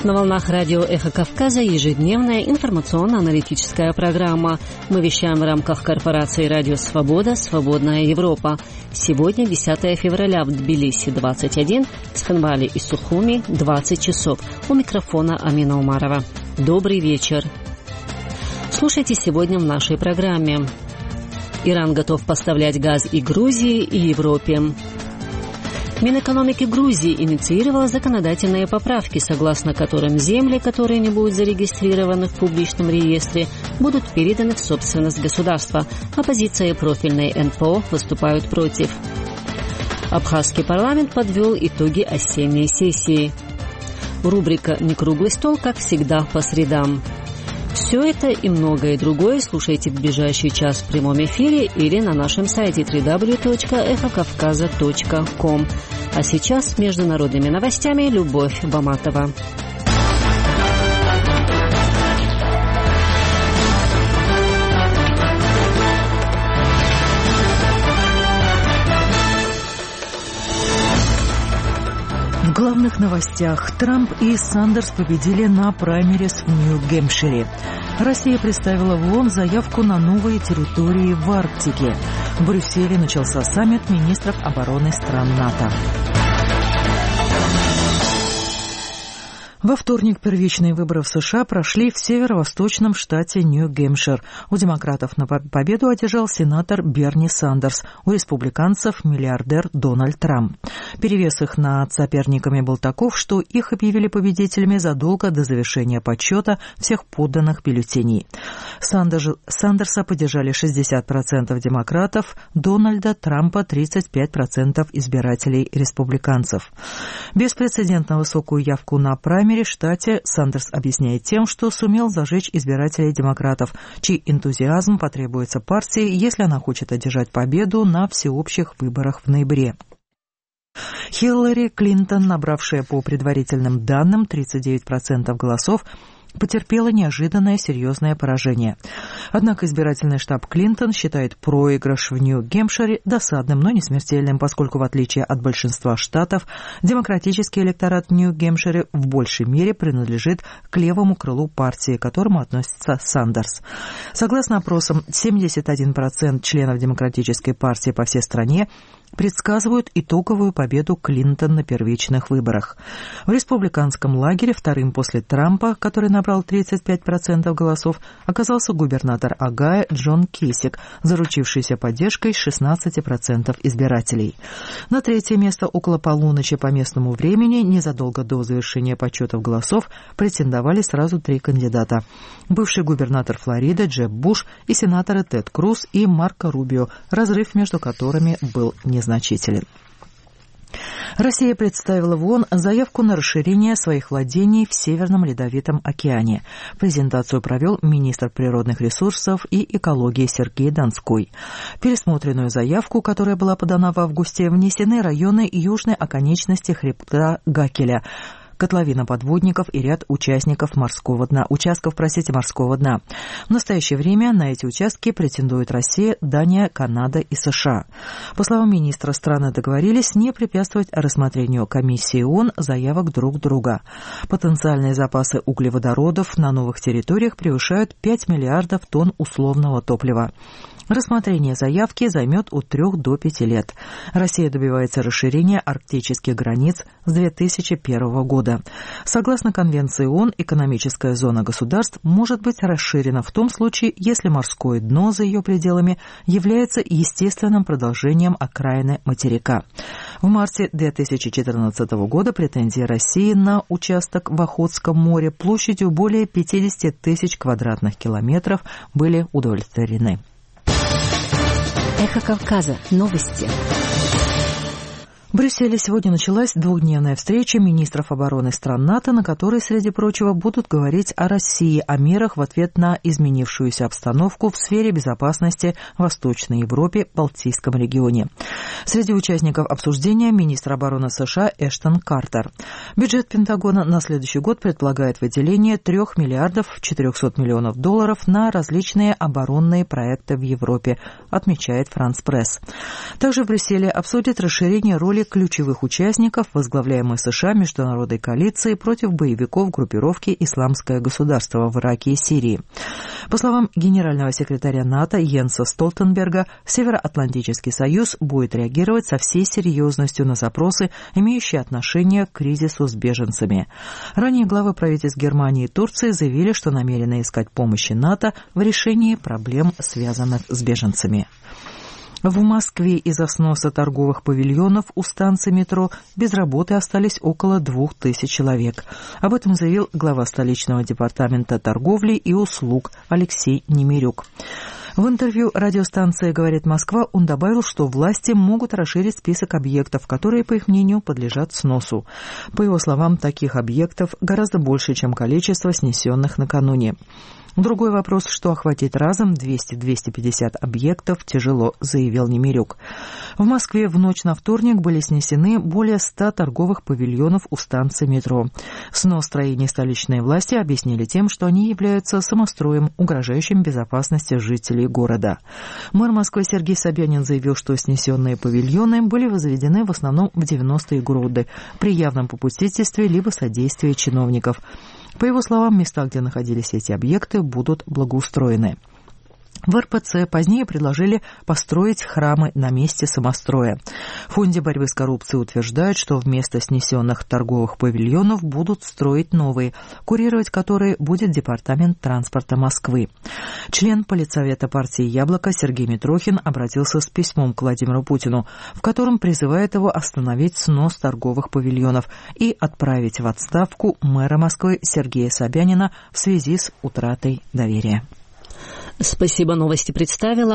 На волнах радио «Эхо Кавказа» ежедневная информационно-аналитическая программа. Мы вещаем в рамках корпорации «Радио Свобода. Свободная Европа». Сегодня 10 февраля в Тбилиси 21, в Цхинвале и Сухуми 20 часов. У микрофона Амина Умарова. Добрый вечер. Слушайте сегодня в нашей программе. Иран готов поставлять газ и Грузии, и Европе. Минэкономики Грузии инициировала законодательные поправки, согласно которым земли, которые не будут зарегистрированы в публичном реестре, будут переданы в собственность государства. Оппозиция и профильные НПО выступают против. Абхазский парламент подвел итоги осенней сессии. Рубрика «Не круглый стол», как всегда, по средам. Все это и многое другое слушайте в ближайший час в прямом эфире или на нашем сайте www.эхокавказа.ком. А сейчас с международными новостями Любовь Баматова. В главных новостях. Трамп и Сандерс победили на праймерис в Нью-Гэмпшире. Россия представила в ООН заявку на новые территории в Арктике. В Брюсселе начался саммит министров обороны стран НАТО. Во вторник первичные выборы в США прошли в северо-восточном штате Нью-Гэмпшир. У демократов на победу одержал сенатор Берни Сандерс, у республиканцев миллиардер Дональд Трамп. Перевес их над соперниками был таков, что их объявили победителями задолго до завершения подсчета всех подданных бюллетеней. Сандерса поддержали 60% демократов, Дональда Трампа 35% избирателей республиканцев. Беспрецедентно высокую явку на праймере в штате Сандерс объясняет тем, что сумел зажечь избирателей демократов, чей энтузиазм потребуется партии, если она хочет одержать победу на всеобщих выборах в ноябре. Хиллари Клинтон, набравшая по предварительным данным 39% голосов, потерпела неожиданное серьезное поражение. Однако избирательный штаб Клинтон считает проигрыш в Нью-Гэмпшире досадным, но не смертельным, поскольку, в отличие от большинства штатов, демократический электорат в Нью-Гэмпшире в большей мере принадлежит к левому крылу партии, к которому относится Сандерс. Согласно опросам, 71% членов демократической партии по всей стране предсказывают итоговую победу Клинтон на первичных выборах. В республиканском лагере вторым после Трампа, который набрал 35% голосов, оказался губернатор Огайо Джон Кесик, заручившийся поддержкой 16% избирателей. На третье место около полуночи по местному времени, незадолго до завершения подсчетов голосов, претендовали сразу три кандидата. Бывший губернатор Флориды Джеб Буш и сенаторы Тед Круз и Марко Рубио, разрыв между которыми был незначителен. Россия представила в ООН заявку на расширение своих владений в Северном Ледовитом океане. Презентацию провел министр природных ресурсов и экологии Сергей Донской. В пересмотренную заявку, которая была подана в августе, внесены районы южной оконечности хребта Гакеля, котловина подводников и ряд участков морского дна. В настоящее время на эти участки претендуют Россия, Дания, Канада и США. По словам министра, страны договорились не препятствовать рассмотрению комиссии ООН заявок друг друга. Потенциальные запасы углеводородов на новых территориях превышают 5 миллиардов тонн условного топлива. Рассмотрение заявки займет от 3 до 5 лет. Россия добивается расширения арктических границ с 2001 года. Согласно Конвенции ООН, экономическая зона государств может быть расширена в том случае, если морское дно за ее пределами является естественным продолжением окраины материка. В марте 2014 года претензии России на участок в Охотском море площадью более 50 тысяч квадратных километров были удовлетворены. Эхо Кавказа. Новости. В Брюсселе сегодня началась двухдневная встреча министров обороны стран НАТО, на которой, среди прочего, будут говорить о России, о мерах в ответ на изменившуюся обстановку в сфере безопасности в Восточной Европе, Балтийском регионе. Среди участников обсуждения министр обороны США Эштон Картер. Бюджет Пентагона на следующий год предполагает выделение 3 миллиардов 400 миллионов долларов на различные оборонные проекты в Европе, отмечает Франс Пресс. Также в Брюсселе обсудят расширение роли ключевых участников возглавляемой США международной коалиции против боевиков группировки «Исламское государство» в Ираке и Сирии. По словам генерального секретаря НАТО Йенса Столтенберга, Североатлантический союз будет реагировать со всей серьезностью на запросы, имеющие отношение к кризису с беженцами. Ранее главы правительств Германии и Турции заявили, что намерены искать помощи НАТО в решении проблем, связанных с беженцами. В Москве из-за сноса торговых павильонов у станции метро без работы остались около 2000 человек. Об этом заявил глава столичного департамента торговли и услуг Алексей Немирюк. В интервью радиостанции «Говорит Москва» он добавил, что власти могут расширить список объектов, которые, по их мнению, подлежат сносу. По его словам, таких объектов гораздо больше, чем количество снесенных накануне. Другой вопрос, что охватить разом 200-250 объектов, тяжело, заявил Немирюк. В Москве в ночь на вторник были снесены более 100 торговых павильонов у станции метро. Снос строений столичные власти объяснили тем, что они являются самостроем, угрожающим безопасности жителей города. Мэр Москвы Сергей Собянин заявил, что снесенные павильоны были возведены в основном в 90-е годы при явном попустительстве либо содействии чиновников. По его словам, места, где находились эти объекты, будут благоустроены. В РПЦ позднее предложили построить храмы на месте самостроя. В Фонде борьбы с коррупцией утверждают, что вместо снесенных торговых павильонов будут строить новые, курировать которые будет Департамент транспорта Москвы. Член Политсовета партии «Яблоко» Сергей Митрохин обратился с письмом к Владимиру Путину, в котором призывает его остановить снос торговых павильонов и отправить в отставку мэра Москвы Сергея Собянина в связи с утратой доверия. Спасибо, новости представила